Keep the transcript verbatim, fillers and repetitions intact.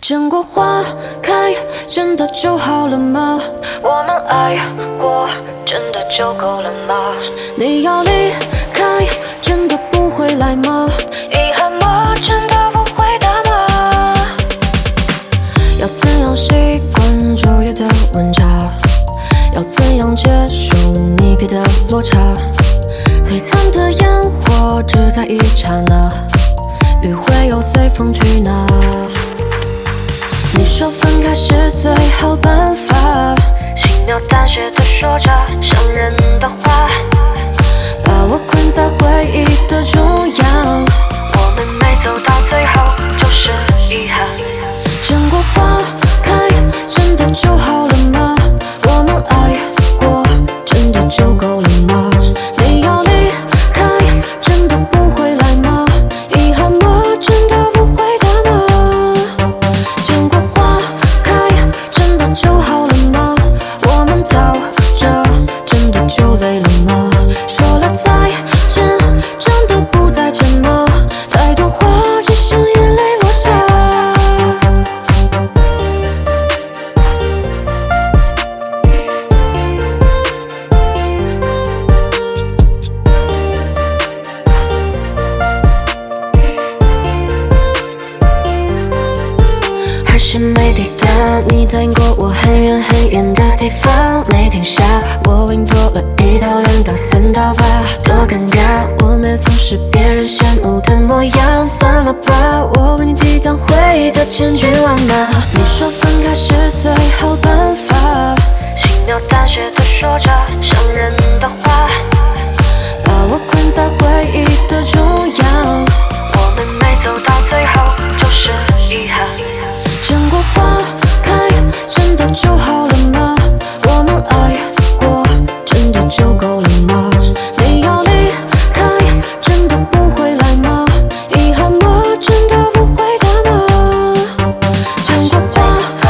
见过花开，真的就好了吗？我们爱过，真的就够了吗？你要离开，真的不会来吗？遗憾吗？真的不会的吗？要怎样习惯昼夜的温差？要怎样接受你给的落差？璀璨的烟火只在一刹那，余晖又随风去哪？你说分开是最好办法，轻描淡写的说着伤人的话，把我困在回忆的中央，我们没走到最后就是遗憾。见过花开，真的就好了吗？我们爱过，真的就够了吗？你要离开，真的不会来吗？遗憾吗？真的不会的吗？见过花开，真的就好了吗？我们到这，真的就累了吗？说了再见，真的不再见吗？太多话只剩眼泪落下。还是没抵达你答应过我很远很远的地方，没停下，我为你多了一道两道三道吧，多尴尬，我们总是别人羡慕的模样，算了吧，我为你抵挡回忆的千军万马。你说分开是最好办法，轻描淡写的说着伤人的话，把我困在回忆的中央，我们没走到最后就是遗憾。见过花开，真的就好了吗？我们爱过，真的就够了吗？你要离开，真的不会来吗？遗憾吗？真的不会的吗？见过花